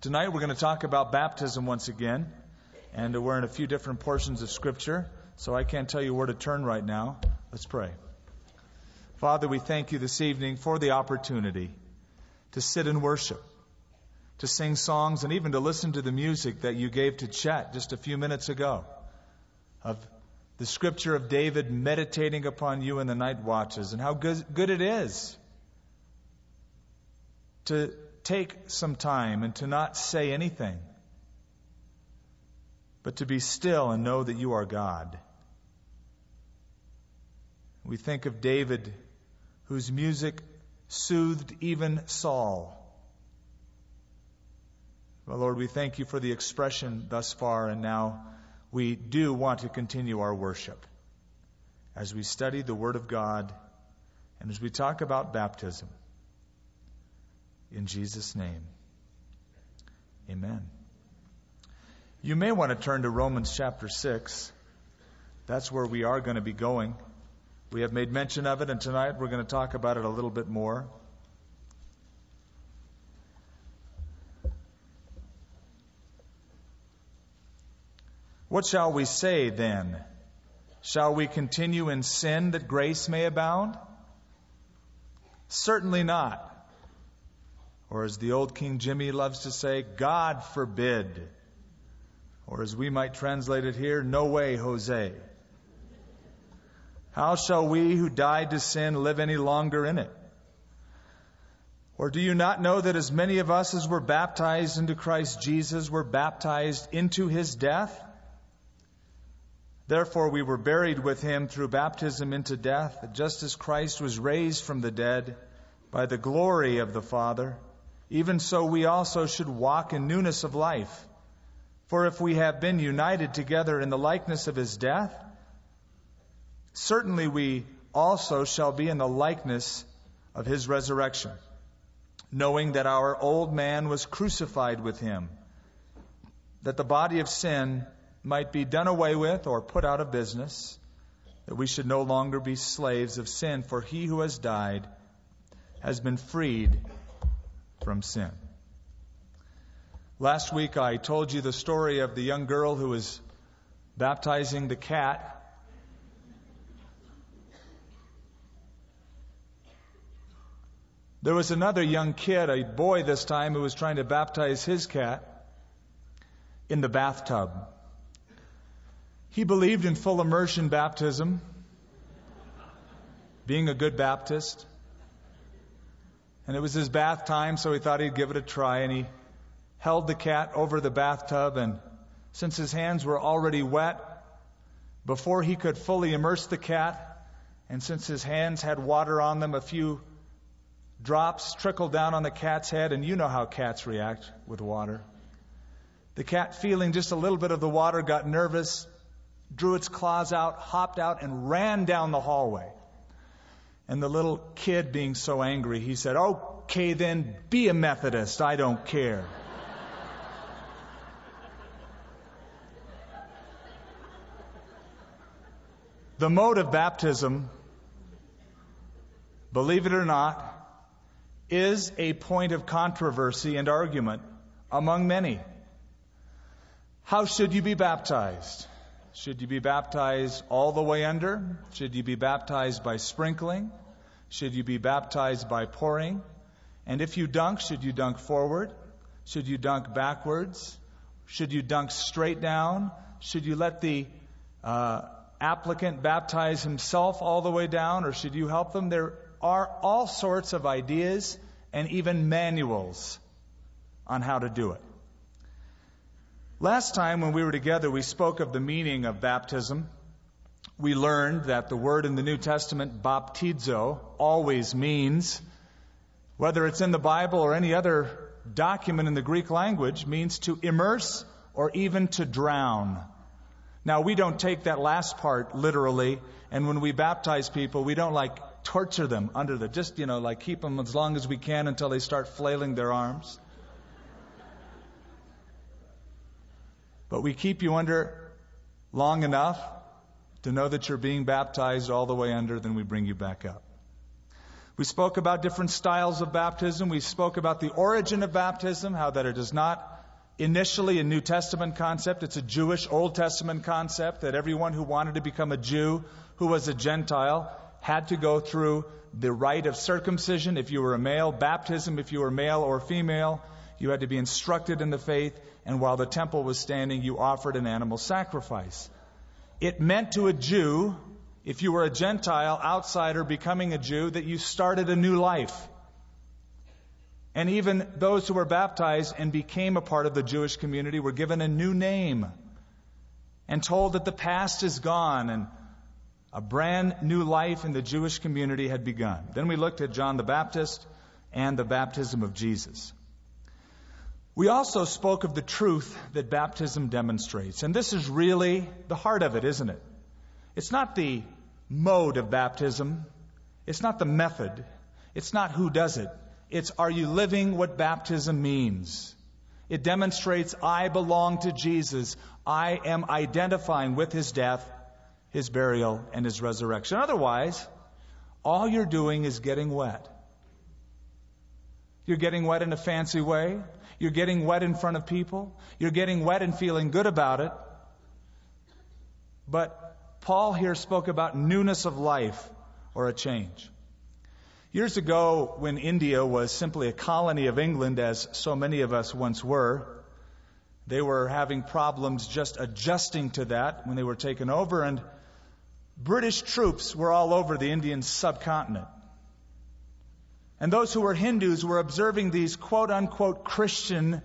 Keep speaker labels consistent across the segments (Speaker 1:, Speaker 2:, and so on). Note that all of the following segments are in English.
Speaker 1: Tonight we're going to talk about baptism once again, and we're in a few different portions of Scripture, so I can't tell you where to turn right now. Let's pray. Father, we thank you this evening for the opportunity to sit and worship, to sing songs, and even to listen to the music that you gave to Chet just a few minutes ago, of the Scripture of David meditating upon you in the night watches, and how good it is to take some time and to not say anything, but to be still and know that you are God. We think of David, whose music soothed even Saul. Well, Lord, we thank you for the expression thus far, and now we do want to continue our worship as we study the Word of God and as we talk about baptism. In Jesus' name, amen. You may want to turn to Romans chapter 6. That's where we are going to be going. We have made mention of it, and tonight we're going to talk about it a little bit more. What shall we say then? Shall we continue in sin that grace may abound? Certainly not. Or as the old King Jimmy loves to say, God forbid. Or as we might translate it here, no way, Jose. How shall we who died to sin live any longer in it? Or do you not know that as many of us as were baptized into Christ Jesus were baptized into his death? Therefore we were buried with him through baptism into death, just as Christ was raised from the dead by the glory of the Father. Even so we also should walk in newness of life. For if we have been united together in the likeness of his death, certainly we also shall be in the likeness of his resurrection, knowing that our old man was crucified with him, that the body of sin might be done away with or put out of business, that we should no longer be slaves of sin, for he who has died has been freed from sin. Last week I told you the story of the young girl who was baptizing the cat. There was another young kid, a boy this time, who was trying to baptize his cat in the bathtub. He believed in full immersion baptism, being a good Baptist. And it was his bath time, so he thought he'd give it a try. And he held the cat over the bathtub, and since his hands were already wet, before he could fully immerse the cat, and since his hands had water on them, a few drops trickled down on the cat's head, and you know how cats react with water. The cat, feeling just a little bit of the water, got nervous, drew its claws out, hopped out, and ran down the hallway. And the little kid, being so angry, he said, "Okay then, be a Methodist, I don't care." The mode of baptism, believe it or not, is a point of controversy and argument among many. How should you be baptized? Should you be baptized all the way under? Should you be baptized by sprinkling? Should you be baptized by pouring? And if you dunk, should you dunk forward? Should you dunk backwards? Should you dunk straight down? Should you let the applicant baptize himself all the way down, or should you help them? There are all sorts of ideas and even manuals on how to do it. Last time when we were together, we spoke of the meaning of baptism. We learned that the word in the New Testament, baptizo, always means, whether it's in the Bible or any other document in the Greek language, means to immerse or even to drown. Now, we don't take that last part literally, and when we baptize people, we don't torture them under just keep them as long as we can until they start flailing their arms. But we keep you under long enough to know that you're being baptized all the way under, then we bring you back up. We spoke about different styles of baptism. We spoke about the origin of baptism, how that it is not initially a New Testament concept. It's a Jewish Old Testament concept, that everyone who wanted to become a Jew who was a Gentile had to go through the rite of circumcision if you were a male, baptism if you were male or female. You had to be instructed in the faith, and while the temple was standing, you offered an animal sacrifice. It meant to a Jew, if you were a Gentile outsider becoming a Jew, that you started a new life. And even those who were baptized and became a part of the Jewish community were given a new name and told that the past is gone and a brand new life in the Jewish community had begun. Then we looked at John the Baptist and the baptism of Jesus. We also spoke of the truth that baptism demonstrates. And this is really the heart of it, isn't it? It's not the mode of baptism. It's not the method. It's not who does it. It's, are you living what baptism means? It demonstrates, I belong to Jesus. I am identifying with His death, His burial, and His resurrection. Otherwise, all you're doing is getting wet. You're getting wet in a fancy way. You're getting wet in front of people. You're getting wet and feeling good about it. But Paul here spoke about newness of life or a change. Years ago, when India was simply a colony of England, as so many of us once were, they were having problems just adjusting to that when they were taken over, and British troops were all over the Indian subcontinent. And those who were Hindus were observing these quote-unquote Christian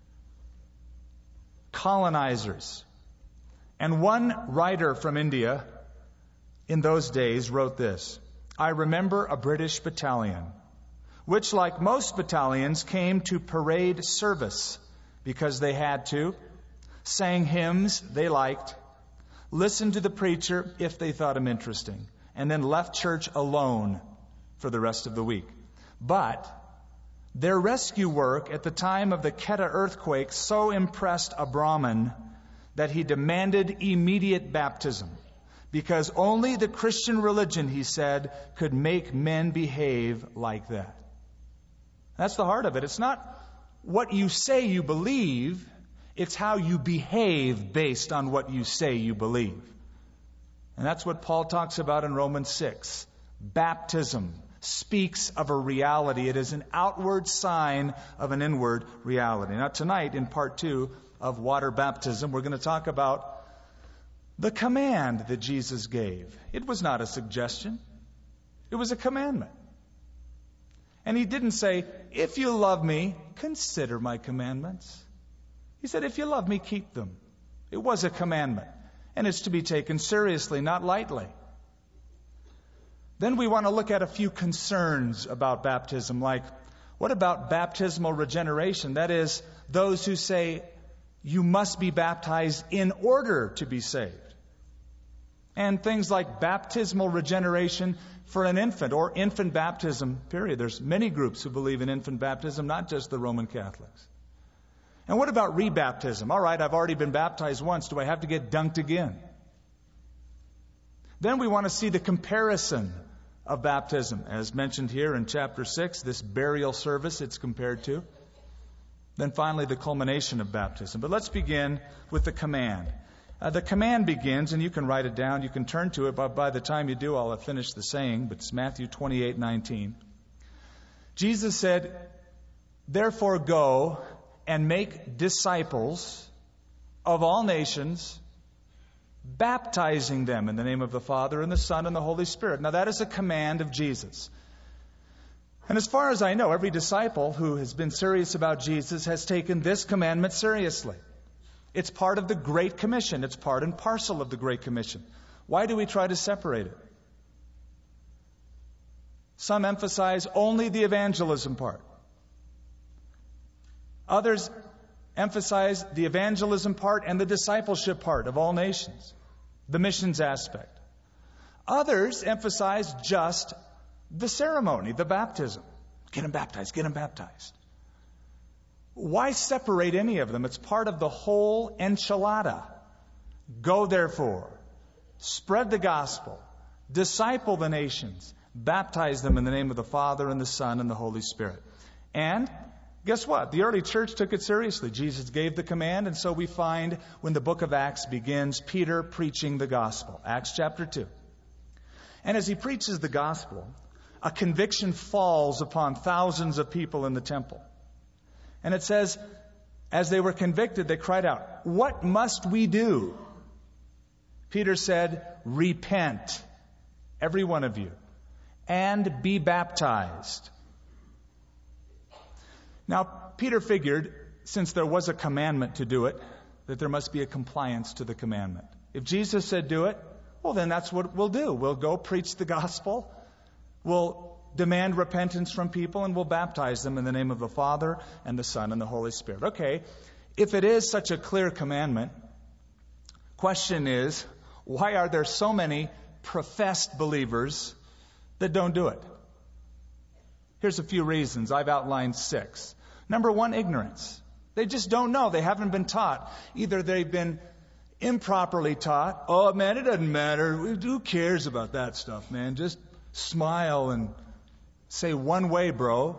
Speaker 1: colonizers. And one writer from India in those days wrote this: I remember a British battalion, which, like most battalions, came to parade service because they had to, sang hymns they liked, listened to the preacher if they thought him interesting, and then left church alone for the rest of the week. But their rescue work at the time of the Quetta earthquake so impressed a Brahmin that he demanded immediate baptism, because only the Christian religion, he said, could make men behave like that. That's the heart of it. It's not what you say you believe, it's how you behave based on what you say you believe. And that's what Paul talks about in Romans 6. Baptism speaks of a reality. It is an outward sign of an inward reality. Now tonight, in part 2 of water baptism, we're going to talk about the command that Jesus gave. It was not a suggestion. It was a commandment. And He didn't say, if you love me, consider my commandments. He said, if you love me, keep them. It was a commandment. And it's to be taken seriously, not lightly. Then we want to look at a few concerns about baptism, like, what about baptismal regeneration? That is, those who say, you must be baptized in order to be saved. And things like baptismal regeneration for an infant, or infant baptism, period. There's many groups who believe in infant baptism, not just the Roman Catholics. And what about rebaptism? All right, I've already been baptized once. Do I have to get dunked again? Then we want to see the comparison of baptism, as mentioned here in chapter 6, this burial service it's compared to. Then finally, the culmination of baptism. But let's begin with the command. The command begins, and you can write it down, you can turn to it, but by the time you do, I'll have finished the saying, but it's Matthew 28:19. Jesus said, therefore go and make disciples of all nations, baptizing them in the name of the Father and the Son and the Holy Spirit. Now that is a command of Jesus. And as far as I know, every disciple who has been serious about Jesus has taken this commandment seriously. It's part of the Great Commission. It's part and parcel of the Great Commission. Why do we try to separate it? Some emphasize only the evangelism part. Others emphasize the evangelism part and the discipleship part of all nations, the missions aspect. Others emphasize just the ceremony, the baptism. Get them baptized, get them baptized. Why separate any of them? It's part of the whole enchilada. Go therefore, spread the gospel, disciple the nations, Baptize them in the name of the Father and the Son and the Holy Spirit. And guess what? The early church took it seriously. Jesus gave the command, and so we find when the book of Acts begins, Peter preaching the gospel. Acts chapter 2. And as he preaches the gospel, a conviction falls upon thousands of people in the temple. And it says, as they were convicted, they cried out, "What must we do?" Peter said, "Repent, every one of you, and be baptized." Now, Peter figured, since there was a commandment to do it, that there must be a compliance to the commandment. If Jesus said do it, well, then that's what we'll do. We'll go preach the gospel. We'll demand repentance from people, and we'll baptize them in the name of the Father and the Son and the Holy Spirit. Okay, if it is such a clear commandment, question is, why are there so many professed believers that don't do it? Here's a few reasons. I've outlined 6. Number 1, ignorance. They just don't know. They haven't been taught. Either they've been improperly taught. Oh, man, it doesn't matter. Who cares about that stuff, man? Just smile and say one way, bro.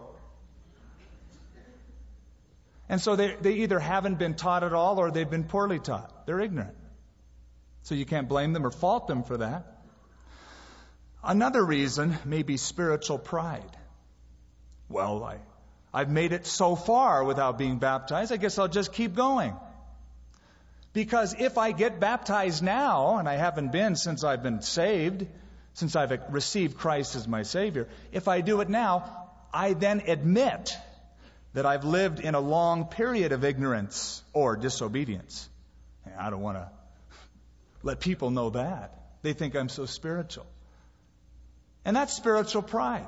Speaker 1: And so they either haven't been taught at all or they've been poorly taught. They're ignorant. So you can't blame them or fault them for that. Another reason may be spiritual pride. Well, I've made it so far without being baptized, I guess I'll just keep going. Because if I get baptized now, and I haven't been since I've been saved, since I've received Christ as my Savior, if I do it now, I then admit that I've lived in a long period of ignorance or disobedience. I don't want to let people know that. They think I'm so spiritual. And that's spiritual pride.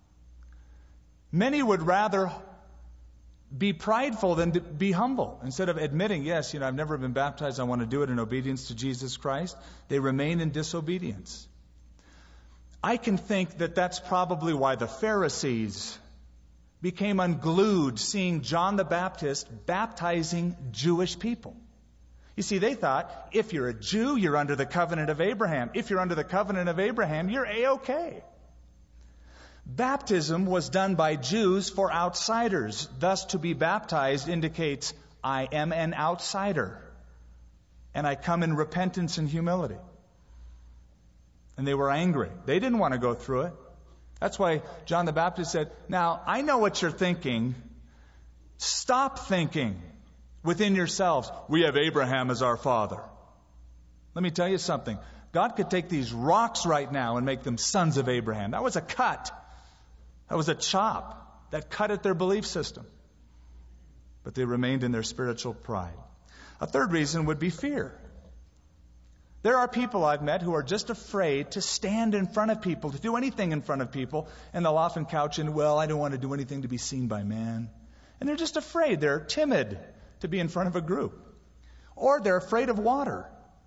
Speaker 1: Many would rather be prideful than to be humble. Instead of admitting, yes, I've never been baptized, I want to do it in obedience to Jesus Christ, they remain in disobedience. I can think that that's probably why the Pharisees became unglued seeing John the Baptist baptizing Jewish people. You see, they thought, if you're a Jew, you're under the covenant of Abraham. If you're under the covenant of Abraham, you're A-okay. Baptism was done by Jews for outsiders. Thus, to be baptized indicates I am an outsider, and I come in repentance and humility. And they were angry. They didn't want to go through it. That's why John the Baptist said, "Now, I know what you're thinking. Stop thinking within yourselves, we have Abraham as our father." Let me tell you something. God could take these rocks right now and make them sons of Abraham. That was a cut. That was a chop. That cut at their belief system. But they remained in their spiritual pride. A third reason would be fear. There are people I've met who are just afraid to stand in front of people, to do anything in front of people, and they'll often couch in, well, I don't want to do anything to be seen by man. And they're just afraid. They're timid to be in front of a group. Or they're afraid of water.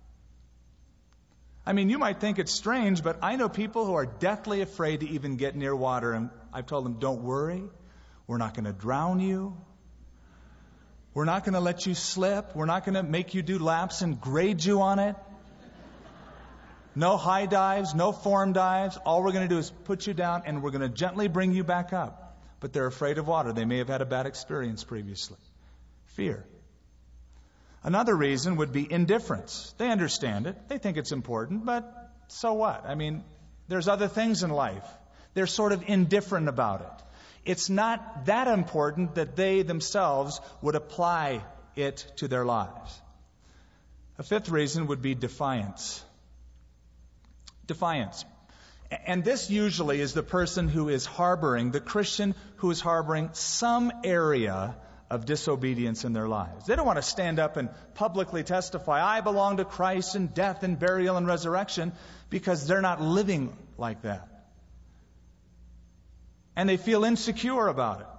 Speaker 1: I mean, you might think it's strange, but I know people who are deathly afraid to even get near water. And I've told them, don't worry. We're not going to drown you. We're not going to let you slip. We're not going to make you do laps and grade you on it. No high dives, no form dives. All we're going to do is put you down and we're going to gently bring you back up. But they're afraid of water. They may have had a bad experience previously. Fear. Another reason would be indifference. They understand it. They think it's important, but so what? I mean, there's other things in life. They're sort of indifferent about it. It's not that important that they themselves would apply it to their lives. A fifth reason would be defiance. Defiance. And this usually is the person who is harboring, the Christian who is harboring some area of disobedience in their lives. They don't want to stand up and publicly testify, I belong to Christ in death and burial and resurrection, because they're not living like that. And they feel insecure about it.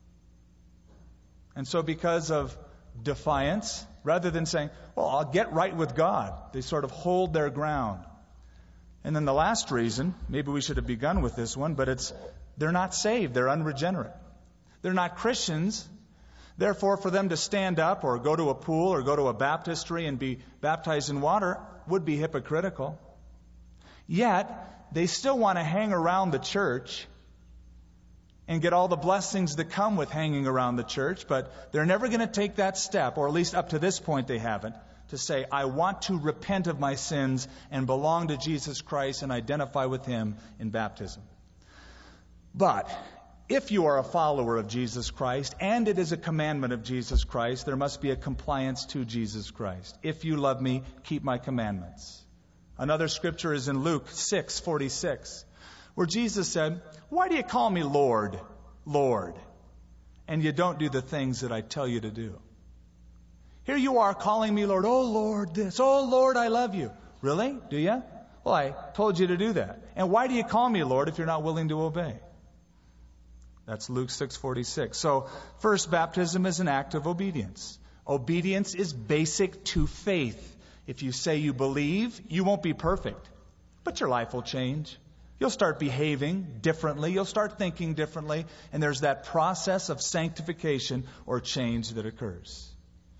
Speaker 1: And so because of defiance, rather than saying, well, I'll get right with God, they sort of hold their ground. And then the last reason, maybe we should have begun with this one, but it's they're not saved, they're unregenerate. They're not Christians. Therefore, for them to stand up or go to a pool or go to a baptistry and be baptized in water would be hypocritical. Yet, they still want to hang around the church and get all the blessings that come with hanging around the church, but they're never going to take that step, or at least up to this point they haven't, to say, I want to repent of my sins and belong to Jesus Christ and identify with Him in baptism. But if you are a follower of Jesus Christ, and it is a commandment of Jesus Christ, there must be a compliance to Jesus Christ. If you love me, keep my commandments. Another scripture is in Luke 6:46, where Jesus said, why do you call me Lord, Lord, and you don't do the things that I tell you to do? Here you are calling me Lord. Oh, Lord, this. Oh, Lord, I love you. Really? Do you? Well, I told you to do that. And why do you call me Lord if you're not willing to obey? That's Luke 6:46. So, first, baptism is an act of obedience. Obedience is basic to faith. If you say you believe, you won't be perfect, but your life will change. You'll start behaving differently. You'll start thinking differently. And there's that process of sanctification or change that occurs.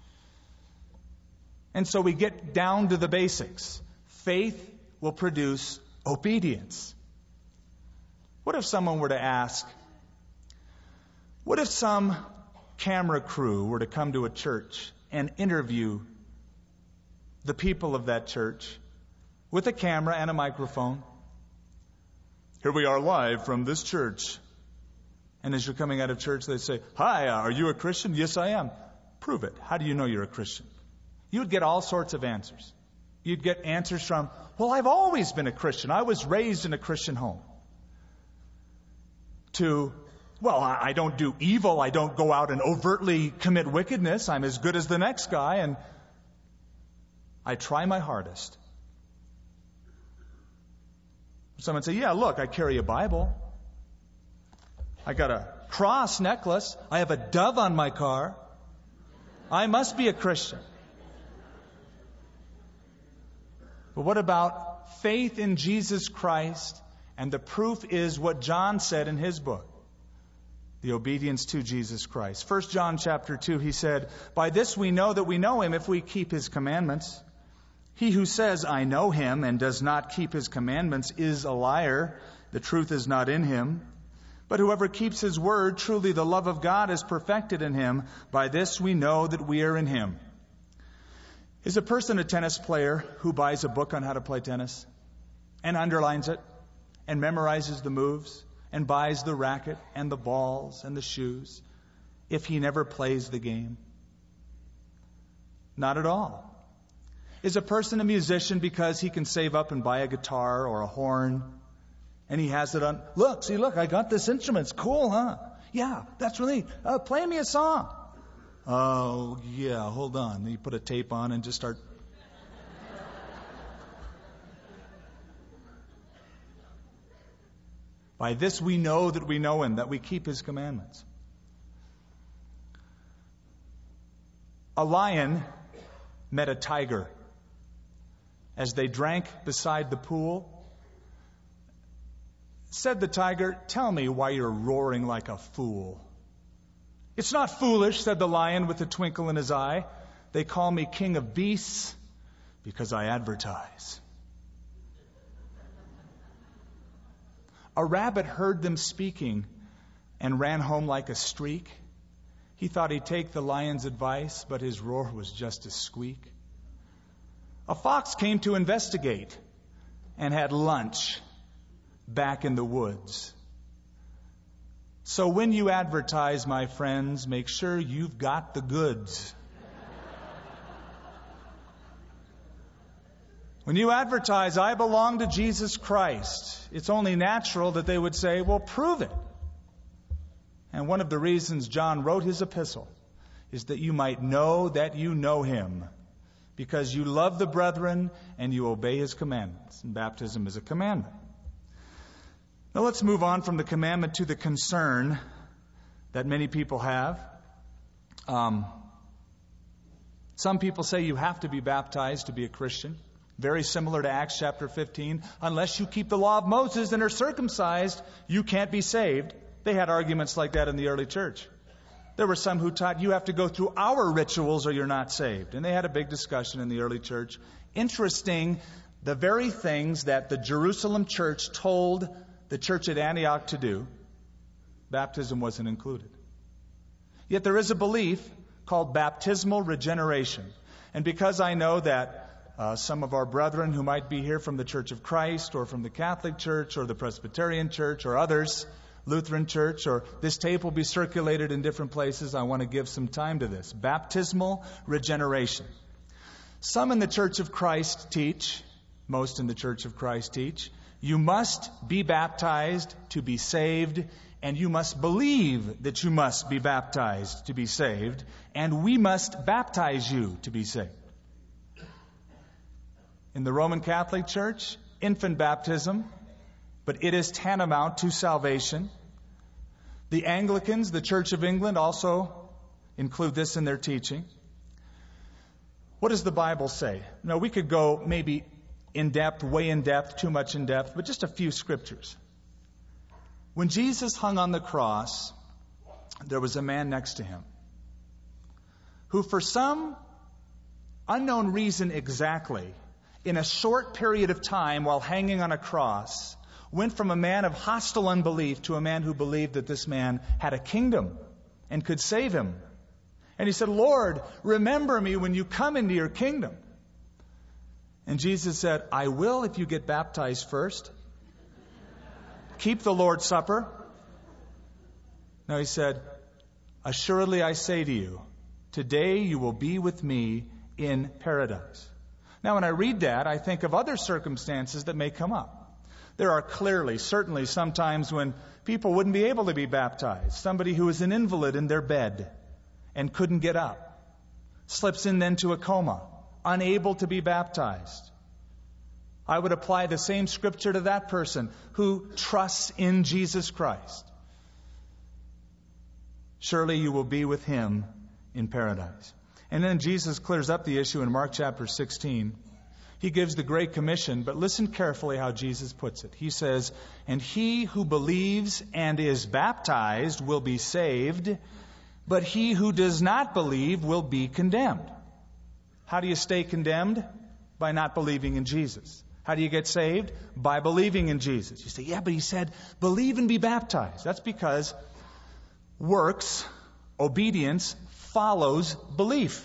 Speaker 1: And so we get down to the basics. Faith will produce obedience. What if someone were to ask, what if some camera crew were to come to a church and interview the people of that church with a camera and a microphone? Here we are live from this church. And as you're coming out of church, they say, hi, are you a Christian? Yes, I am. Prove it. How do you know you're a Christian? You would get all sorts of answers. You'd get answers from, well, I've always been a Christian. I was raised in a Christian home. To, well, I don't do evil. I don't go out and overtly commit wickedness. I'm as good as the next guy, and I try my hardest. Someone say, yeah, look, I carry a Bible. I got a cross necklace. I have a dove on my car. I must be a Christian. But what about faith in Jesus Christ? And the proof is what John said in his book, the obedience to Jesus Christ. 1 John chapter 2, he said, by this we know that we know Him if we keep His commandments. He who says, I know Him, and does not keep His commandments is a liar. The truth is not in him. But whoever keeps His word, truly the love of God is perfected in him. By this we know that we are in Him. Is a person a tennis player who buys a book on how to play tennis and underlines it and memorizes the moves and buys the racket and the balls and the shoes if he never plays the game? Not at all. Is a person a musician because he can save up and buy a guitar or a horn and he has it on? Look, I got this instrument. It's cool, huh? Yeah, that's really neat. Play me a song. Oh, yeah, hold on. Then you put a tape on and just start. By this we know that we know Him, that we keep His commandments. A lion met a tiger. As they drank beside the pool, said the tiger, tell me why you're roaring like a fool. It's not foolish, said the lion with a twinkle in his eye. They call me king of beasts because I advertise. A rabbit heard them speaking and ran home like a streak. He thought he'd take the lion's advice, but his roar was just a squeak. A fox came to investigate and had lunch back in the woods. So when you advertise, my friends, make sure you've got the goods. When you advertise, I belong to Jesus Christ, it's only natural that they would say, well, prove it. And one of the reasons John wrote his epistle is that you might know that you know Him, because you love the brethren and you obey His commandments. And baptism is a commandment. Now let's move on from the commandment to the concern that many people have. Some people say you have to be baptized to be a Christian. Very similar to Acts chapter 15. Unless you keep the law of Moses and are circumcised, you can't be saved. They had arguments like that in the early church. There were some who taught you have to go through our rituals or you're not saved. And they had a big discussion in the early church. Interesting the very things that the Jerusalem church told the church at Antioch to do, baptism wasn't included. Yet there is a belief called baptismal regeneration. And because I know that some of our brethren who might be here from the Church of Christ or from the Catholic Church or the Presbyterian Church or others, Lutheran Church, or this tape will be circulated in different places, I want to give some time to this. Baptismal regeneration. Some in the Church of Christ teach, most in the Church of Christ teach, you must be baptized to be saved, and you must believe that you must be baptized to be saved, and we must baptize you to be saved. In the Roman Catholic Church, infant baptism, but it is tantamount to salvation. The Anglicans, the Church of England, also include this in their teaching. What does the Bible say? Now, we could go maybe in depth, way in depth, too much in depth, but just a few scriptures. When Jesus hung on the cross, there was a man next to him who, for some unknown reason exactly, in a short period of time while hanging on a cross, went from a man of hostile unbelief to a man who believed that this man had a kingdom and could save him. And he said, "Lord, remember me when you come into your kingdom." And Jesus said, "I will if you get baptized first. Keep the Lord's Supper." No, he said, "Assuredly I say to you, today you will be with me in paradise." Now, when I read that, I think of other circumstances that may come up. There are certainly sometimes when people wouldn't be able to be baptized. Somebody who is an invalid in their bed and couldn't get up, slips into a coma, unable to be baptized. I would apply the same scripture to that person who trusts in Jesus Christ. Surely you will be with him in paradise. And then Jesus clears up the issue in Mark chapter 16. He gives the Great Commission, but listen carefully how Jesus puts it. He says, "And he who believes and is baptized will be saved, but he who does not believe will be condemned." How do you stay condemned? By not believing in Jesus. How do you get saved? By believing in Jesus. You say, "Yeah, but he said, believe and be baptized." That's because works, obedience, follows belief.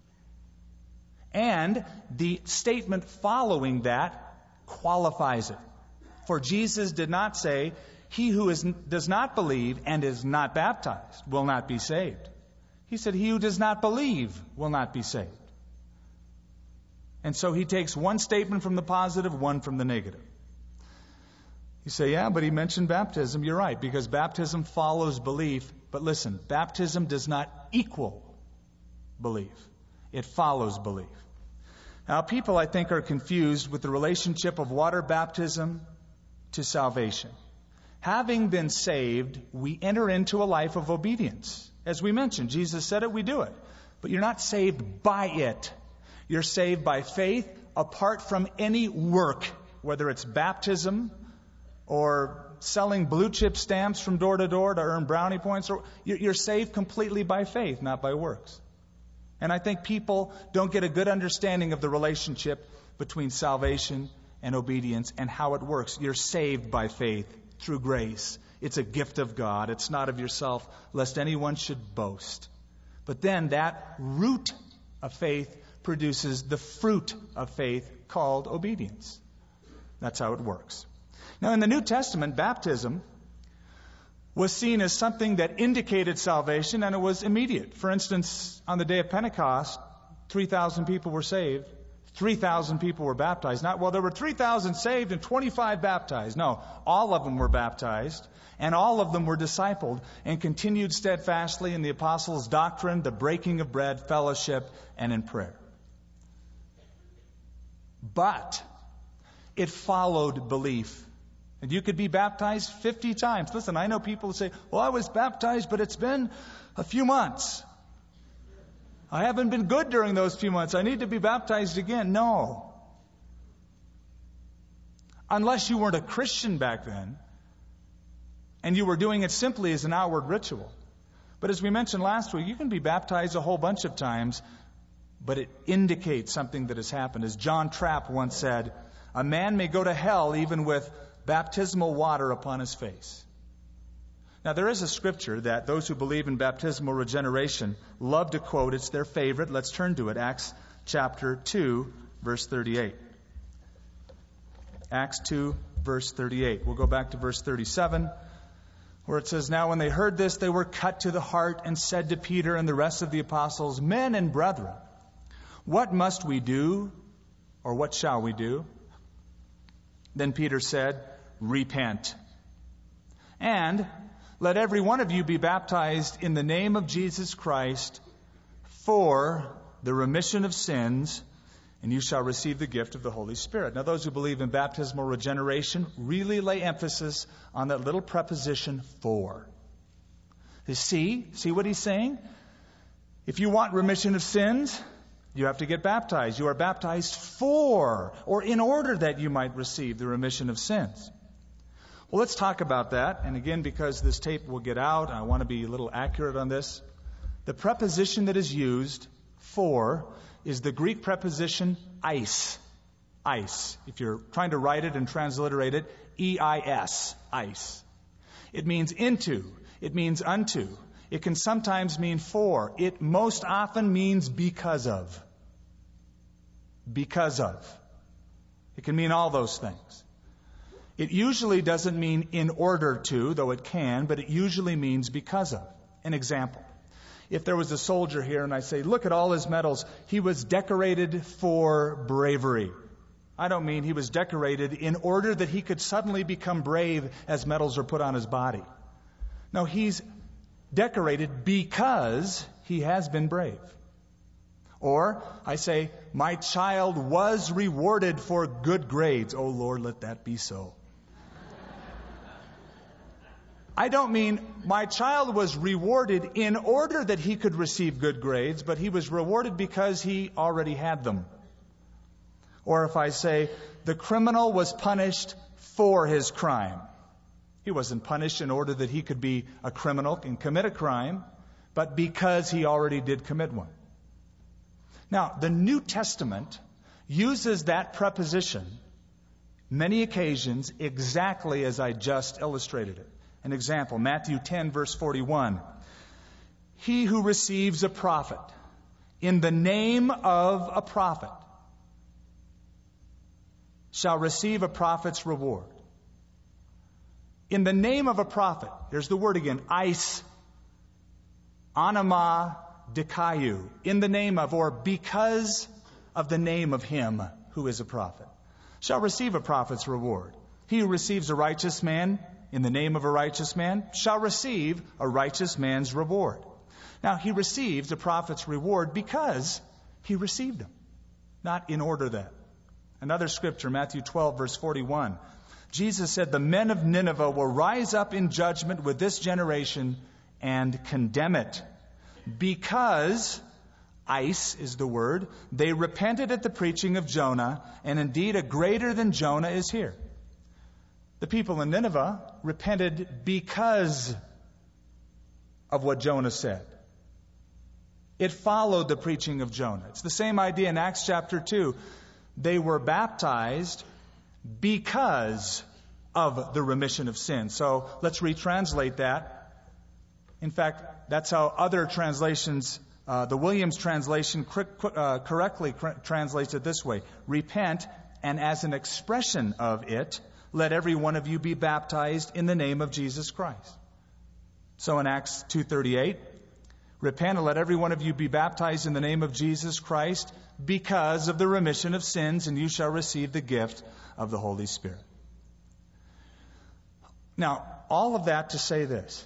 Speaker 1: And the statement following that qualifies it. For Jesus did not say, "He who does not believe and is not baptized will not be saved." He said, "He who does not believe will not be saved." And so he takes one statement from the positive, one from the negative. You say, "Yeah, but he mentioned baptism." You're right, because baptism follows belief. But listen, baptism does not equal belief. It follows belief. Now, people, I think, are confused with the relationship of water baptism to salvation. Having been saved, we enter into a life of obedience. As we mentioned, Jesus said it, we do it. But you're not saved by it. You're saved by faith apart from any work, whether it's baptism or selling blue chip stamps from door to door to earn brownie points. Or you're saved completely by faith, not by works. And I think people don't get a good understanding of the relationship between salvation and obedience and how it works. You're saved by faith through grace. It's a gift of God. It's not of yourself, lest anyone should boast. But then that root of faith produces the fruit of faith called obedience. That's how it works. Now, in the New Testament, baptism was seen as something that indicated salvation, and it was immediate. For instance, on the day of Pentecost, 3,000 people were saved. 3,000 people were baptized. There were 3,000 saved and 25 baptized. No, all of them were baptized, and all of them were discipled and continued steadfastly in the apostles' doctrine, the breaking of bread, fellowship, and in prayer. But it followed belief. And you could be baptized 50 times. Listen, I know people who say, "Well, I was baptized, but it's been a few months. I haven't been good during those few months. I need to be baptized again." No. Unless you weren't a Christian back then, and you were doing it simply as an outward ritual. But as we mentioned last week, you can be baptized a whole bunch of times, but it indicates something that has happened. As John Trapp once said, A man may go to hell even with baptismal water upon his face. Now, there is a scripture that those who believe in baptismal regeneration love to quote. It's their favorite. Let's turn to it. Acts chapter 2, verse 38. Acts 2, verse 38. We'll go back to verse 37, where it says, "Now when they heard this, they were cut to the heart and said to Peter and the rest of the apostles, 'Men and brethren, what must we do, or what shall we do?' Then Peter said, 'Repent. And let every one of you be baptized in the name of Jesus Christ for the remission of sins, and you shall receive the gift of the Holy Spirit.'" Now, those who believe in baptismal regeneration really lay emphasis on that little preposition, for. See what he's saying? If you want remission of sins, you have to get baptized. You are baptized for, or in order that you might receive the remission of sins. Well, let's talk about that. And again, because this tape will get out, I want to be a little accurate on this. The preposition that is used, for, is the Greek preposition eis. Eis. If you're trying to write it and transliterate it, E-I-S. Eis. It means into. It means unto. It can sometimes mean for. It most often means because of. Because of. It can mean all those things. It usually doesn't mean in order to, though it can, but it usually means because of. An example. If there was a soldier here and I say, look at all his medals, he was decorated for bravery. I don't mean he was decorated in order that he could suddenly become brave as medals are put on his body. No, he's decorated because he has been brave. Or I say, my child was rewarded for good grades. Oh Lord, let that be so. I don't mean my child was rewarded in order that he could receive good grades, but he was rewarded because he already had them. Or if I say, the criminal was punished for his crime. He wasn't punished in order that he could be a criminal and commit a crime, but because he already did commit one. Now, the New Testament uses that preposition many occasions exactly as I just illustrated it. An example, Matthew 10, verse 41. He who receives a prophet in the name of a prophet shall receive a prophet's reward. In the name of a prophet, here's the word again, eis, anima dikayu, in the name of, or because of the name of him who is a prophet, shall receive a prophet's reward. He who receives a righteous man in the name of a righteous man shall receive a righteous man's reward. Now, he receives a prophet's reward because he received them, not in order that. Another scripture, Matthew 12, verse 41. Jesus said, the men of Nineveh will rise up in judgment with this generation and condemn it. Because, eis is the word, they repented at the preaching of Jonah, and indeed a greater than Jonah is here. The people in Nineveh repented because of what Jonah said. It followed the preaching of Jonah. It's the same idea in Acts chapter 2. They were baptized because of the remission of sin. So let's retranslate that. In fact, that's how other translations, the Williams translation correctly translates it this way. Repent, and as an expression of it, let every one of you be baptized in the name of Jesus Christ. So in Acts 2:38, repent and let every one of you be baptized in the name of Jesus Christ because of the remission of sins, and you shall receive the gift of the Holy Spirit. Now, all of that to say this.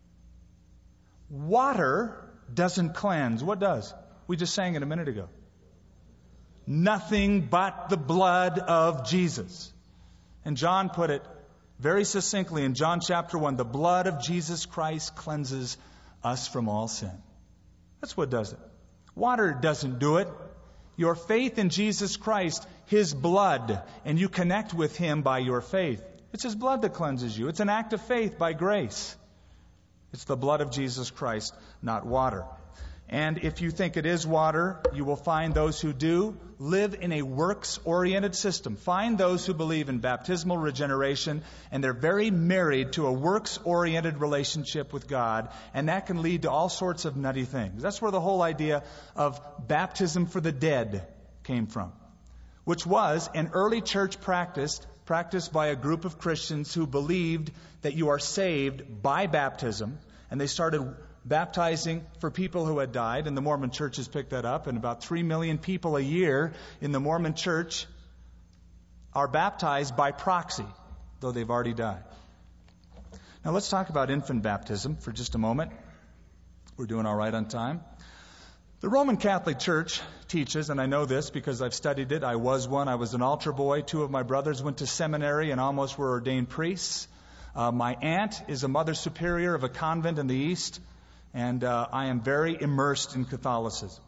Speaker 1: Water doesn't cleanse. What does? We just sang it a minute ago. Nothing but the blood of Jesus. And John put it very succinctly in John chapter 1, the blood of Jesus Christ cleanses us from all sin. That's what does it. Water doesn't do it. Your faith in Jesus Christ, His blood, and you connect with Him by your faith. It's His blood that cleanses you. It's an act of faith by grace. It's the blood of Jesus Christ, not water. And if you think it is water, you will find those who do live in a works-oriented system. Find those who believe in baptismal regeneration, and they're very married to a works-oriented relationship with God, and that can lead to all sorts of nutty things. That's where the whole idea of baptism for the dead came from, which was an early church practiced by a group of Christians who believed that you are saved by baptism, and they started baptizing for people who had died, and the Mormon Church has picked that up, and about 3 million people a year in the Mormon Church are baptized by proxy, though they've already died. Now let's talk about infant baptism for just a moment. We're doing all right on time. The Roman Catholic Church teaches, and I know this because I've studied it. I was one. I was an altar boy. 2 of my brothers went to seminary and almost were ordained priests. My aunt is a mother superior of a convent in the East. And I am very immersed in Catholicism.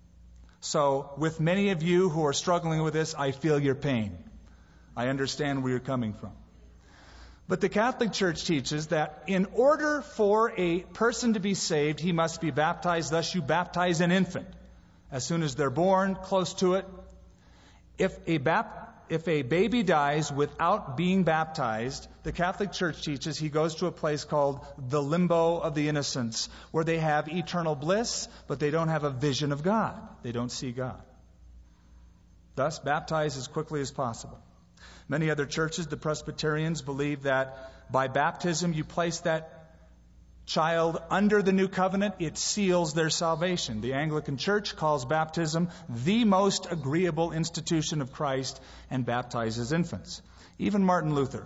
Speaker 1: So with many of you who are struggling with this, I feel your pain. I understand where you're coming from. But the Catholic Church teaches that in order for a person to be saved, he must be baptized. Thus, you baptize an infant as soon as they're born, close to it. If a baby dies without being baptized, the Catholic Church teaches he goes to a place called the limbo of the innocents, where they have eternal bliss, but they don't have a vision of God. They don't see God. Thus, baptize as quickly as possible. Many other churches, the Presbyterians, believe that by baptism you place that child under the new covenant, it seals their salvation. The Anglican Church calls baptism the most agreeable institution of Christ and baptizes infants. Even Martin Luther.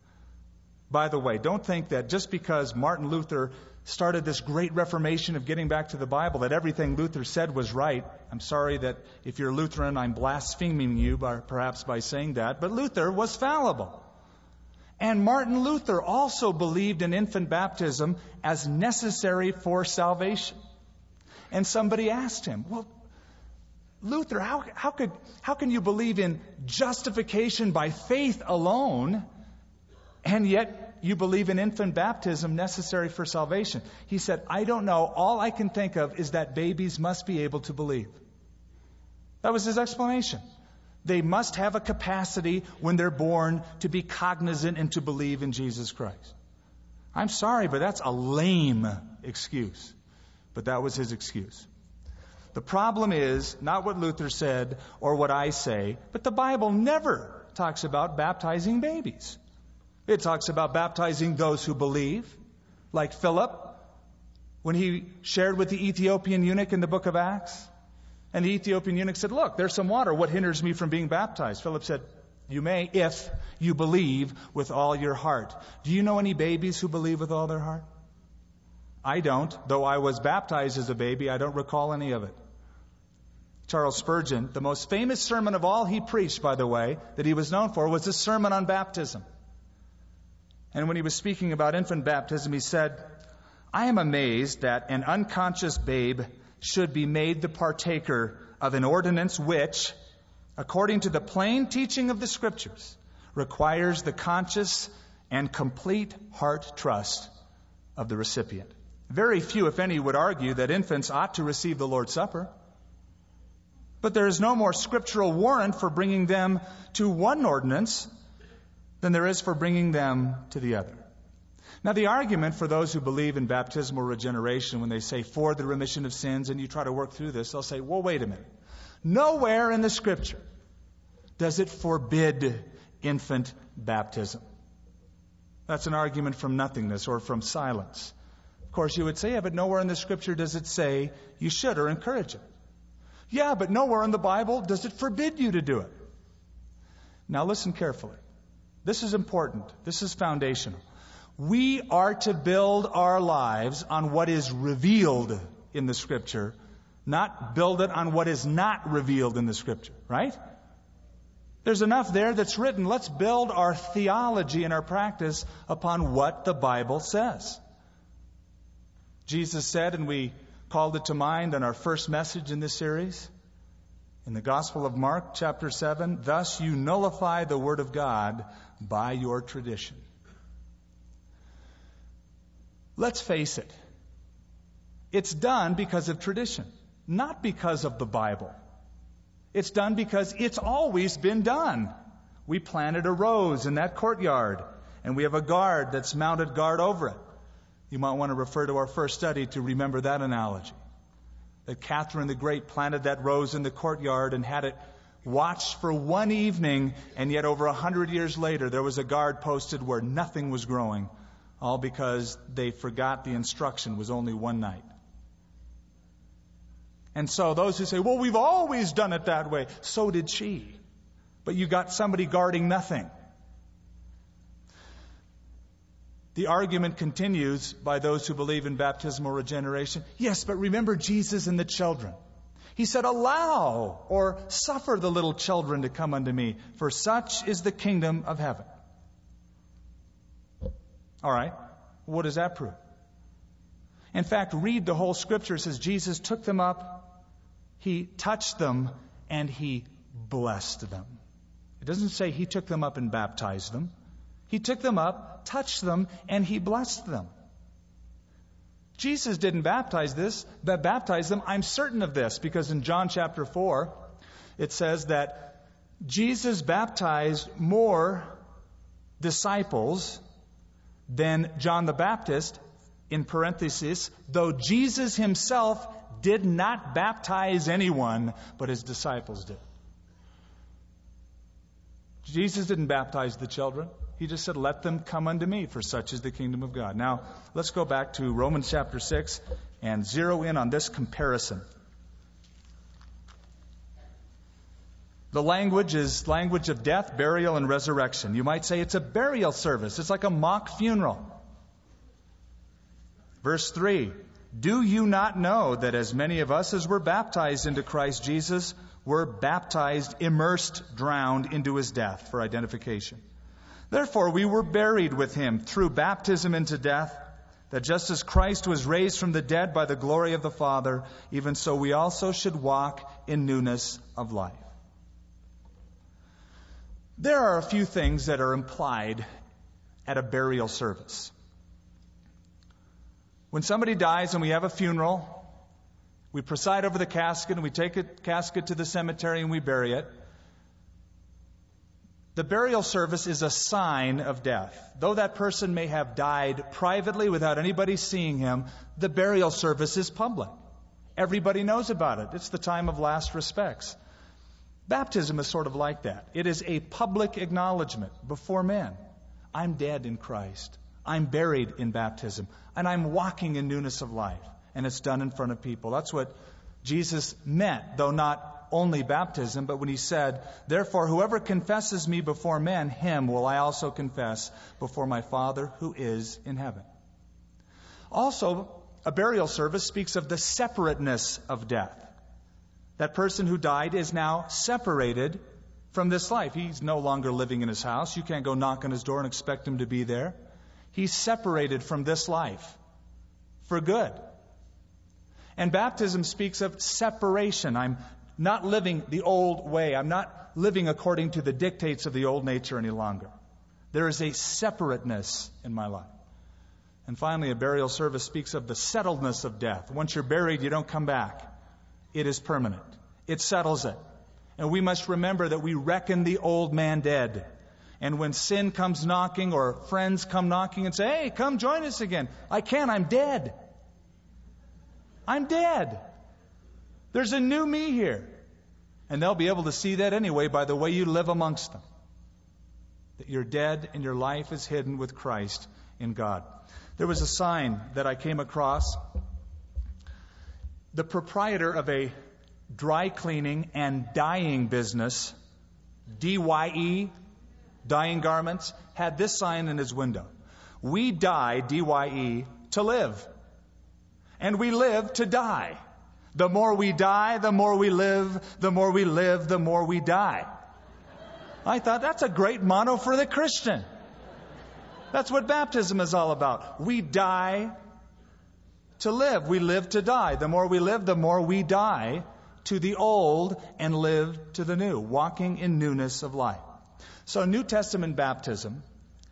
Speaker 1: By the way, don't think that just because Martin Luther started this great reformation of getting back to the Bible, that everything Luther said was right. I'm sorry that if you're Lutheran, I'm blaspheming you perhaps by saying that, but Luther was fallible. And Martin Luther also believed in infant baptism as necessary for salvation. And somebody asked him, well, Luther, how can you believe in justification by faith alone, and yet you believe in infant baptism necessary for salvation? He said, I don't know. All I can think of is that babies must be able to believe. That was his explanation. They must have a capacity when they're born to be cognizant and to believe in Jesus Christ. I'm sorry, but that's a lame excuse. But that was his excuse. The problem is not what Luther said or what I say, but the Bible never talks about baptizing babies. It talks about baptizing those who believe, like Philip, when he shared with the Ethiopian eunuch in the book of Acts. And the Ethiopian eunuch said, look, there's some water. What hinders me from being baptized? Philip said, you may if you believe with all your heart. Do you know any babies who believe with all their heart? I don't. Though I was baptized as a baby, I don't recall any of it. Charles Spurgeon, the most famous sermon of all he preached, by the way, that he was known for, was a sermon on baptism. And when he was speaking about infant baptism, he said, I am amazed that an unconscious babe should be made the partaker of an ordinance which, according to the plain teaching of the Scriptures, requires the conscious and complete heart trust of the recipient. Very few, if any, would argue that infants ought to receive the Lord's Supper. But there is no more scriptural warrant for bringing them to one ordinance than there is for bringing them to the other. Now, the argument for those who believe in baptismal regeneration, when they say for the remission of sins, and you try to work through this, they'll say, well, wait a minute. Nowhere in the Scripture does it forbid infant baptism. That's an argument from nothingness or from silence. Of course, you would say, yeah, but nowhere in the Scripture does it say you should or encourage it. Yeah, but nowhere in the Bible does it forbid you to do it. Now, listen carefully. This is important. This is foundational. We are to build our lives on what is revealed in the Scripture, not build it on what is not revealed in the Scripture, right? There's enough there that's written. Let's build our theology and our practice upon what the Bible says. Jesus said, and we called it to mind in our first message in this series, in the Gospel of Mark, chapter 7, thus you nullify the Word of God by your tradition. Let's face it. It's done because of tradition, not because of the Bible. It's done because it's always been done. We planted a rose in that courtyard, and we have a guard that's mounted guard over it. You might want to refer to our first study to remember that analogy. That Catherine the Great planted that rose in the courtyard and had it watched for one evening, and yet over 100 years later there was a guard posted where nothing was growing, all because they forgot the instruction was only one night. And so those who say, well, we've always done it that way, so did she. But you got somebody guarding nothing. The argument continues by those who believe in baptismal regeneration. Yes, but remember Jesus and the children. He said, allow or suffer the little children to come unto me, for such is the kingdom of heaven. All right, what does that prove? In fact, read the whole scripture. It says Jesus took them up, he touched them, and he blessed them. It doesn't say he took them up and baptized them. He took them up, touched them, and he blessed them. Jesus didn't baptize them. I'm certain of this, because in John chapter 4, it says that Jesus baptized more disciples than John the Baptist, in parenthesis, though Jesus himself did not baptize anyone, but his disciples did. Jesus didn't baptize the children. He just said, let them come unto me, for such is the kingdom of God. Now, let's go back to Romans chapter 6 and zero in on this comparison. The language is language of death, burial, and resurrection. You might say it's a burial service. It's like a mock funeral. Verse 3, do you not know that as many of us as were baptized into Christ Jesus were baptized, immersed, drowned into his death, for identification? Therefore we were buried with him through baptism into death, that just as Christ was raised from the dead by the glory of the Father, even so we also should walk in newness of life. There are a few things that are implied at a burial service. When somebody dies and we have a funeral, we preside over the casket and we take a casket to the cemetery and we bury it. The burial service is a sign of death. Though that person may have died privately without anybody seeing him, the burial service is public. Everybody knows about it. It's the time of last respects. Baptism is sort of like that. It is a public acknowledgement before men. I'm dead in Christ. I'm buried in baptism. And I'm walking in newness of life. And it's done in front of people. That's what Jesus meant, though not only baptism, but when he said, therefore, whoever confesses me before men, him will I also confess before my Father who is in heaven. Also, a burial service speaks of the separateness of death. That person who died is now separated from this life. He's no longer living in his house. You can't go knock on his door and expect him to be there. He's separated from this life for good. And baptism speaks of separation. I'm not living the old way. I'm not living according to the dictates of the old nature any longer. There is a separateness in my life. And finally, a burial service speaks of the settledness of death. Once you're buried, you don't come back. It is permanent. It settles it. And we must remember that we reckon the old man dead. And when sin comes knocking or friends come knocking and say, hey, come join us again. I can't. I'm dead. I'm dead. There's a new me here. And they'll be able to see that anyway by the way you live amongst them. That you're dead and your life is hidden with Christ in God. There was a sign that I came across. The proprietor of a dry cleaning and dyeing business, DYE, dyeing garments, had this sign in his window. We dye, DYE, to live. And we live to die. The more we die, the more we live. The more we live, the more we die. I thought that's a great motto for the Christian. That's what baptism is all about. We die to live. We live to die. The more we live, the more we die to the old and live to the new, walking in newness of life. So New Testament baptism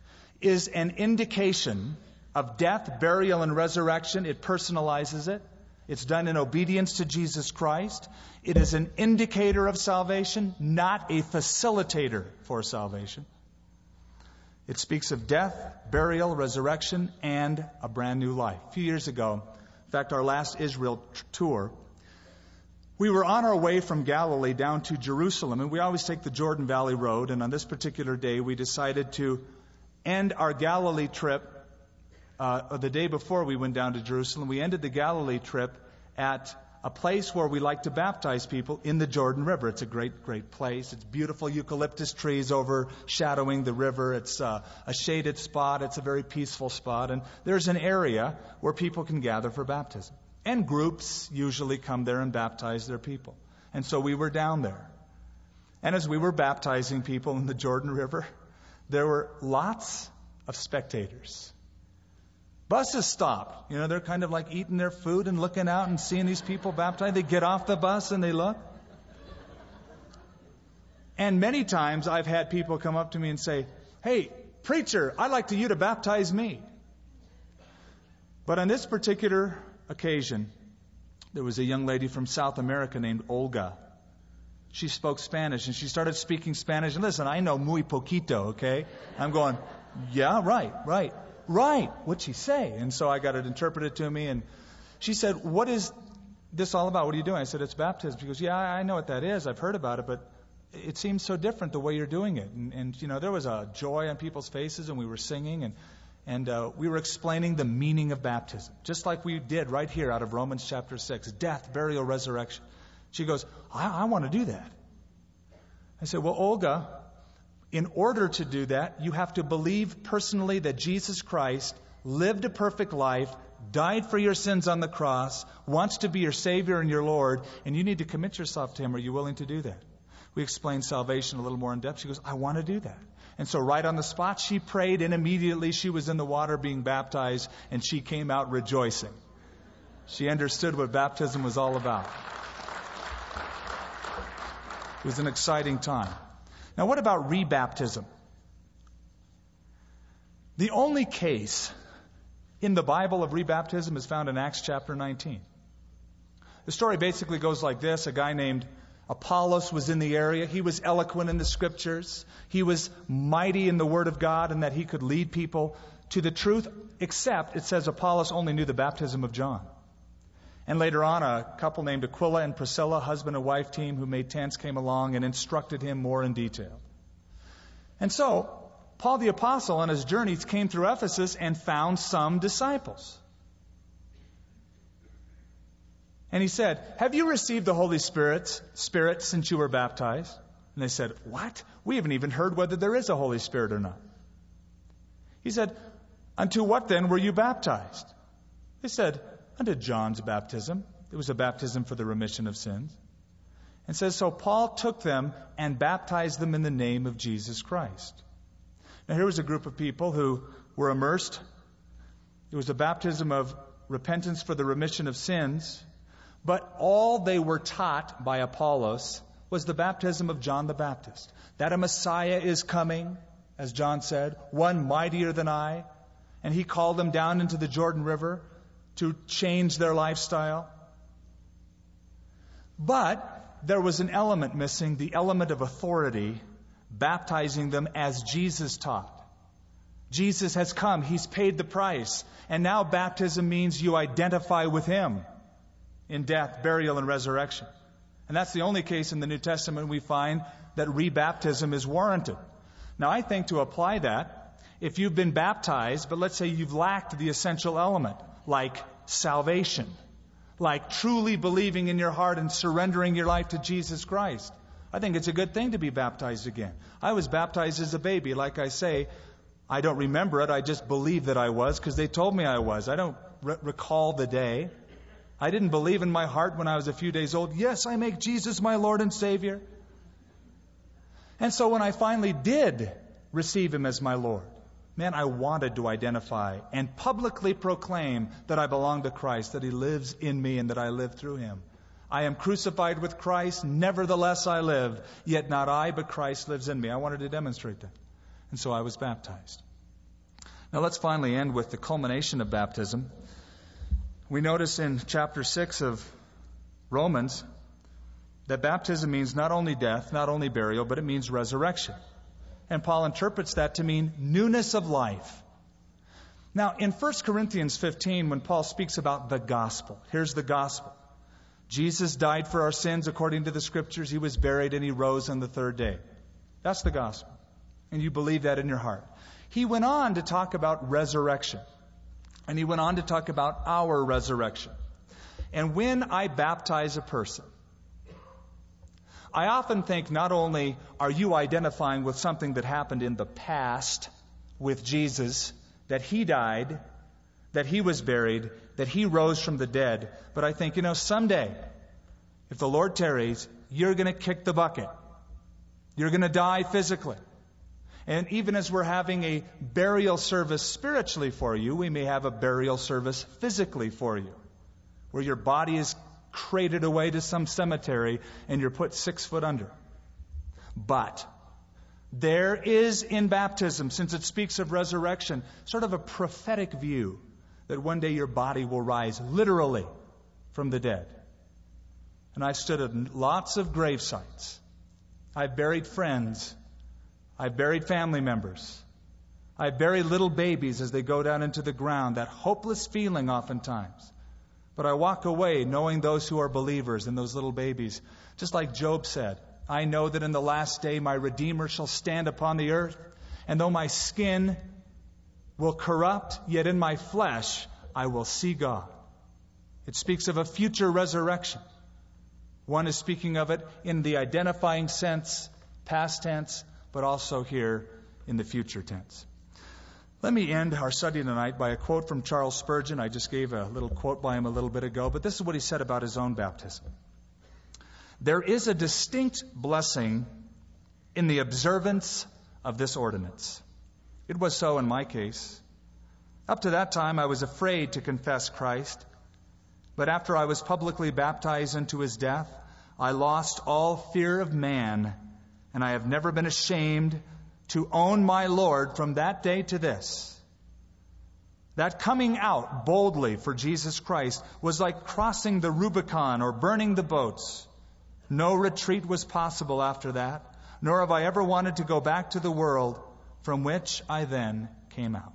Speaker 1: is an indication of death, burial, and resurrection. It personalizes it. It's done in obedience to Jesus Christ. It is an indicator of salvation, not a facilitator for salvation. It speaks of death, burial, resurrection, and a brand new life. A few years ago, in fact, our last Israel tour, we were on our way from Galilee down to Jerusalem, and we always take the Jordan Valley Road, and on this particular day, we decided to end our Galilee trip. The day before we went down to Jerusalem, we ended the Galilee trip at a place where we like to baptize people in the Jordan River. It's a great, great place. It's beautiful eucalyptus trees overshadowing the river. It's a shaded spot. It's a very peaceful spot. And there's an area where people can gather for baptism. And groups usually come there and baptize their people. And so we were down there. And as we were baptizing people in the Jordan River, there were lots of spectators. Buses stopped. They're kind of like eating their food and looking out and seeing these people baptized. They get off the bus and they look. And many times I've had people come up to me and say, "Hey, preacher, I'd like you to baptize me." But on this particular occasion, there was a young lady from South America named Olga. She spoke Spanish, and she started speaking Spanish. And listen, I know muy poquito, okay? I'm going, yeah, right. What'd she say? And so I got it interpreted to me, and she said, "What is this all about? What are you doing?" I said, "It's baptism." She goes, "Yeah, I know what that is. I've heard about it, but it seems so different the way you're doing it." And there was a joy on people's faces, and we were singing, and we were explaining the meaning of baptism, just like we did right here out of Romans chapter 6, death, burial, resurrection. She goes, I want to do that. I said, "Well, Olga, in order to do that, you have to believe personally that Jesus Christ lived a perfect life, died for your sins on the cross, wants to be your Savior and your Lord, and you need to commit yourself to Him. Are you willing to do that?" We explained salvation a little more in depth. She goes, "I want to do that." And so right on the spot, she prayed, and immediately she was in the water being baptized, and she came out rejoicing. She understood what baptism was all about. It was an exciting time. Now, what about rebaptism? The only case in the Bible of rebaptism is found in Acts chapter 19. The story basically goes like this. A guy named Apollos was in the area. He was eloquent in the Scriptures. He was mighty in the Word of God, and that he could lead people to the truth, except it says Apollos only knew the baptism of John. And later on, a couple named Aquila and Priscilla, husband and wife team who made tents, came along and instructed him more in detail. And so, Paul the Apostle on his journeys came through Ephesus and found some disciples. And he said, "Have you received the Holy Spirit since you were baptized?" And they said, "What? We haven't even heard whether there is a Holy Spirit or not." He said, "Unto what then were you baptized?" They said, "Unto John's baptism." It was a baptism for the remission of sins. And says, so Paul took them and baptized them in the name of Jesus Christ. Now here was a group of people who were immersed. It was a baptism of repentance for the remission of sins. But all they were taught by Apollos was the baptism of John the Baptist. That a Messiah is coming, as John said, one mightier than I. And he called them down into the Jordan River to change their lifestyle. But there was an element missing, the element of authority, baptizing them as Jesus taught. Jesus has come. He's paid the price. And now baptism means you identify with Him in death, burial, and resurrection. And that's the only case in the New Testament we find that rebaptism is warranted. Now, I think to apply that, if you've been baptized, but let's say you've lacked the essential element, like salvation, like truly believing in your heart and surrendering your life to Jesus Christ, I think it's a good thing to be baptized again. I was baptized as a baby. Like I say, I don't remember it. I just believe that I was because they told me I was. I don't recall the day. I didn't believe in my heart when I was a few days old, yes, I make Jesus my Lord and Savior. And so when I finally did receive Him as my Lord, man, I wanted to identify and publicly proclaim that I belong to Christ, that He lives in me and that I live through Him. I am crucified with Christ, nevertheless I live, yet not I, but Christ lives in me. I wanted to demonstrate that. And so I was baptized. Now let's finally end with the culmination of baptism, We notice in chapter 6 of Romans that baptism means not only death, not only burial, but it means resurrection. And Paul interprets that to mean newness of life. Now, in 1 Corinthians 15, when Paul speaks about the gospel, here's the gospel. Jesus died for our sins according to the Scriptures. He was buried and He rose on the third day. That's the gospel. And you believe that in your heart. He went on to talk about resurrection. And he went on to talk about our resurrection. And when I baptize a person, I often think not only are you identifying with something that happened in the past with Jesus, that He died, that He was buried, that He rose from the dead, but I think, someday, if the Lord tarries, you're going to kick the bucket. You're going to die physically. And even as we're having a burial service spiritually for you, we may have a burial service physically for you, where your body is crated away to some cemetery and you're put 6 foot under. But there is in baptism, since it speaks of resurrection, sort of a prophetic view that one day your body will rise literally from the dead. And I've stood at lots of grave sites. I've buried friends. I've buried family members. I've buried little babies as they go down into the ground, that hopeless feeling oftentimes. But I walk away knowing those who are believers and those little babies. Just like Job said, I know that in the last day my Redeemer shall stand upon the earth, and though my skin will corrupt, yet in my flesh I will see God. It speaks of a future resurrection. One is speaking of it in the identifying sense, past tense, but also here in the future tense. Let me end our study tonight by a quote from Charles Spurgeon. I just gave a little quote by him a little bit ago, but this is what he said about his own baptism. There is a distinct blessing in the observance of this ordinance. It was so in my case. Up to that time, I was afraid to confess Christ, but after I was publicly baptized into His death, I lost all fear of man, and I have never been ashamed to own my Lord from that day to this. That coming out boldly for Jesus Christ was like crossing the Rubicon or burning the boats. No retreat was possible after that, nor have I ever wanted to go back to the world from which I then came out.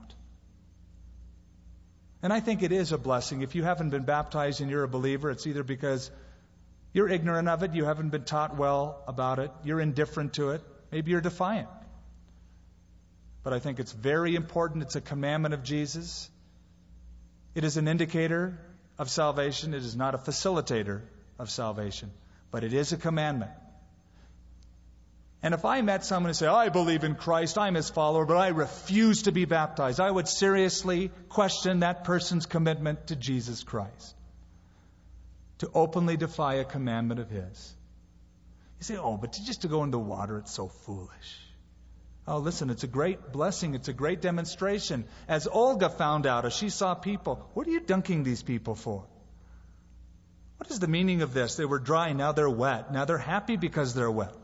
Speaker 1: And I think it is a blessing. If you haven't been baptized and you're a believer, it's either because you're ignorant of it, you haven't been taught well about it, you're indifferent to it, maybe you're defiant. But I think it's very important. It's a commandment of Jesus. It is an indicator of salvation. It is not a facilitator of salvation, but it is a commandment. And if I met someone and say, I believe in Christ, I'm His follower, but I refuse to be baptized, I would seriously question that person's commitment to Jesus Christ, to openly defy a commandment of His. You say, but just to go into water, it's so foolish. Oh, listen, it's a great blessing. It's a great demonstration. As Olga found out, as she saw people, what are you dunking these people for? What is the meaning of this? They were dry, now they're wet. Now they're happy because they're wet.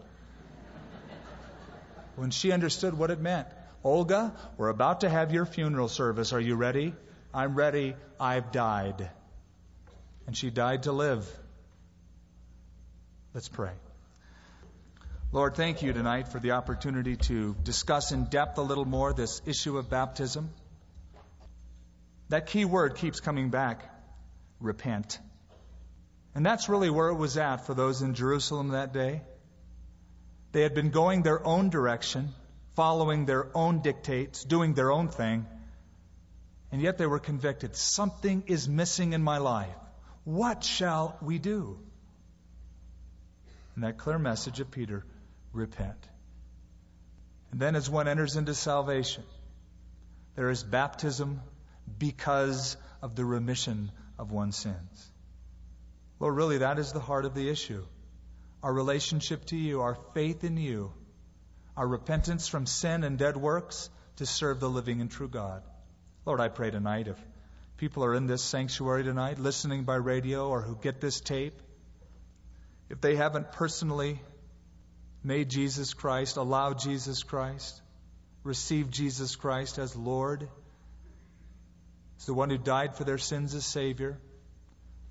Speaker 1: When she understood what it meant, Olga, we're about to have your funeral service. Are you ready? I'm ready. I've died. And she died to live. Let's pray. Lord, thank you tonight for the opportunity to discuss in depth a little more this issue of baptism. That key word keeps coming back, repent. And that's really where it was at for those in Jerusalem that day. They had been going their own direction, following their own dictates, doing their own thing, and yet they were convicted. Something is missing in my life. What shall we do? And that clear message of Peter, repent. And then as one enters into salvation, there is baptism because of the remission of one's sins. Lord, really that is the heart of the issue. Our relationship to you, our faith in you, our repentance from sin and dead works to serve the living and true God. Lord, I pray tonight if people are in this sanctuary tonight, listening by radio or who get this tape, if they haven't personally made Jesus Christ, allowed Jesus Christ, received Jesus Christ as Lord, as the one who died for their sins as Savior,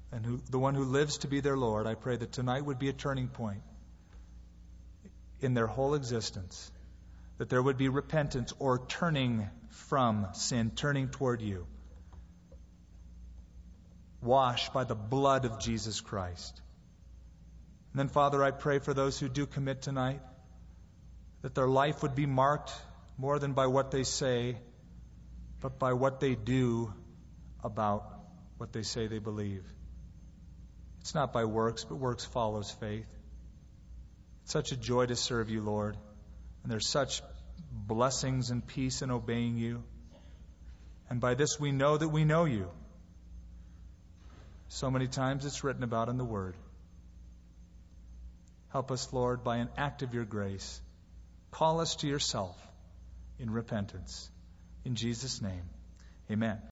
Speaker 1: and the one who lives to be their Lord, I pray that tonight would be a turning point in their whole existence, that there would be repentance or turning from sin, turning toward you, washed by the blood of Jesus Christ. And then, Father, I pray for those who do commit tonight, that their life would be marked more than by what they say, but by what they do about what they say they believe. It's not by works, but works follows faith. It's such a joy to serve you, Lord. And there's such blessings and peace in obeying you. And by this we know that we know you. So many times it's written about in the Word. Help us, Lord, by an act of your grace. Call us to yourself in repentance. In Jesus' name, amen.